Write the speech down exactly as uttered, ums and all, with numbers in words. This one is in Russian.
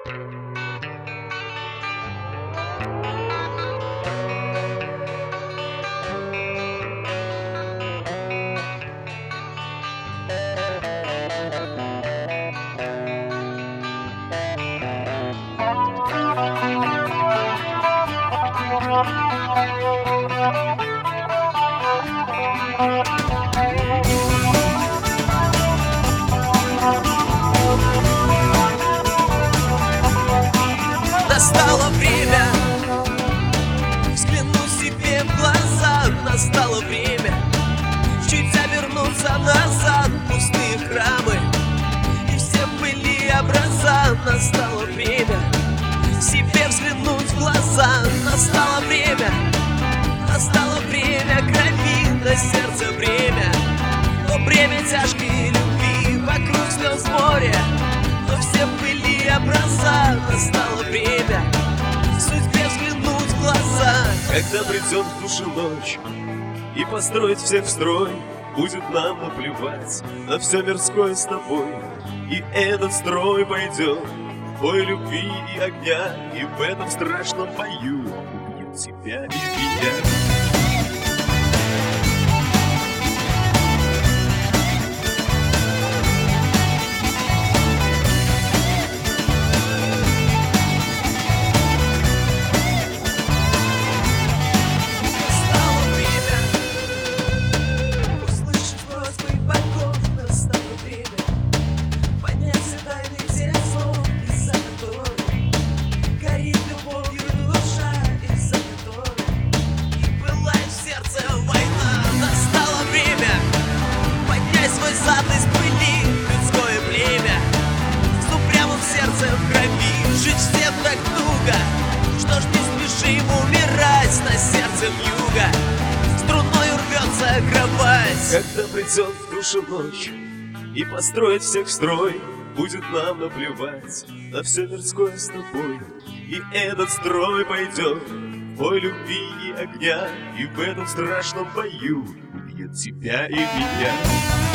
Настало время взглянуть себе в глаза. Настало время чуть обернуться назад в пустые храмы и все пыли образа. Настало время себе взглянуть в глаза. Настало время, настало время крови на сердце бремя, но бремя тяжкой любви, вокруг слез море, но все пыли образа. Настало время судьбе взглянуть в глаза. Когда придет в душу ночь и построить всех в строй, будет нам наплевать на все мирское с тобой. И этот строй пойдет в бой любви и огня, и в этом страшном бою убьют тебя и меня. Что ж не спешим умирать на сердце вьюга, струною рвется кровать. Когда придет в душу ночь и построить всех в строй, будет нам наплевать на все мирское с тобой. И этот строй пойдет в бой любви и огня, и в этом страшном бою убьет тебя и меня.